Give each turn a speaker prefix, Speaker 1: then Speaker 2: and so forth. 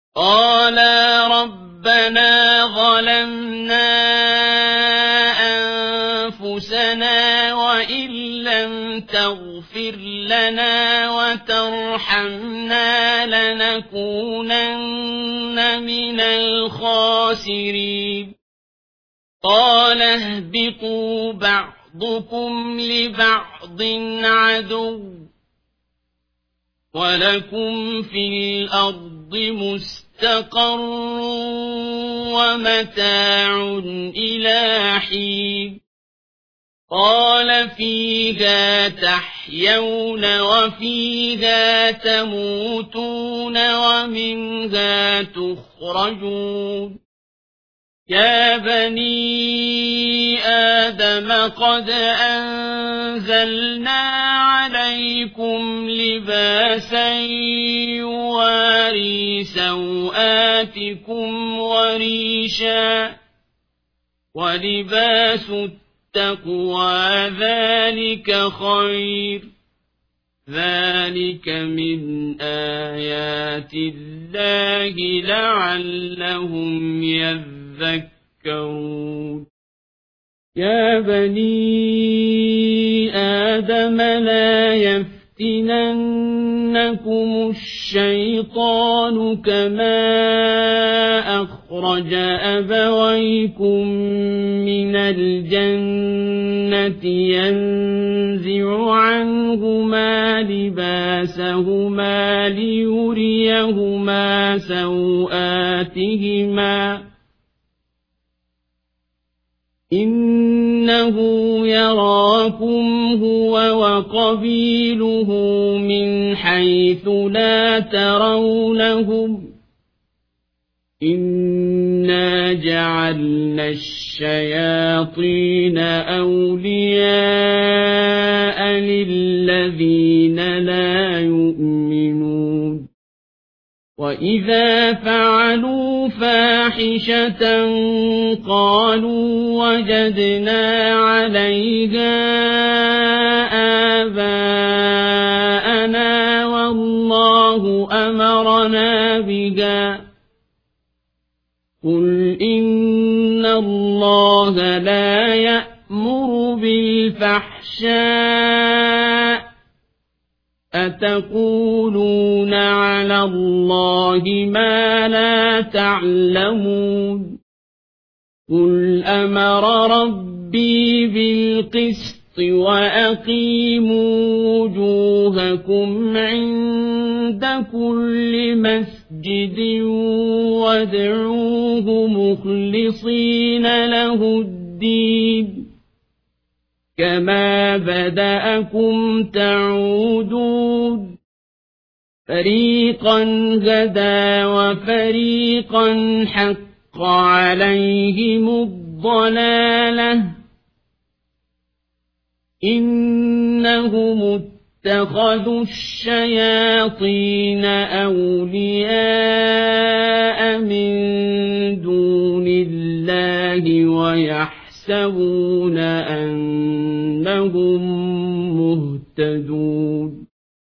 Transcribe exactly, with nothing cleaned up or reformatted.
Speaker 1: قالا ربنا ظلمنا أنفسنا وإن لم تغفر لنا وترحمنا لنكونن من الخاسرين قال اهبطوا بعضكم لبعض عدو ولكم في الأرض مستقر ومتاع إلى حين قال فيها تحيون وفيها تموتون ومنها تخرجون يا بني آدم قد أنزلنا عليكم لباسا يواري سوآتكم وريشا ولباس التقوى ذلك خير ذلك من آيات الله لعلهم يذكرون يا بني آدم لا يفتننكم الشيطان كما أخرج أبويكم من الجنة ينزع عنهما لباسهما ليريهما سوآتهما إنه يراكم هو وقبيله من حيث لا ترونهم إنا جعلنا الشياطين أولياء للذين لا يؤمنون وإذا فعلوا فاحشة قالوا وجدنا عليها آباءنا والله أمرنا بها قل إن الله لا يأمر بالفحشاء أتقولون على الله ما لا تعلمون قل أمر ربي بالقسط وأقيموا وجوهكم عند كل مسجد وادعوه مخلصين له الدين كما بدأكم تعودون فريقا هدى وفريقا حق عليهم الضلالة إنهم اتخذوا الشياطين أولياء من دون الله ويحسبون أنهم مهتدون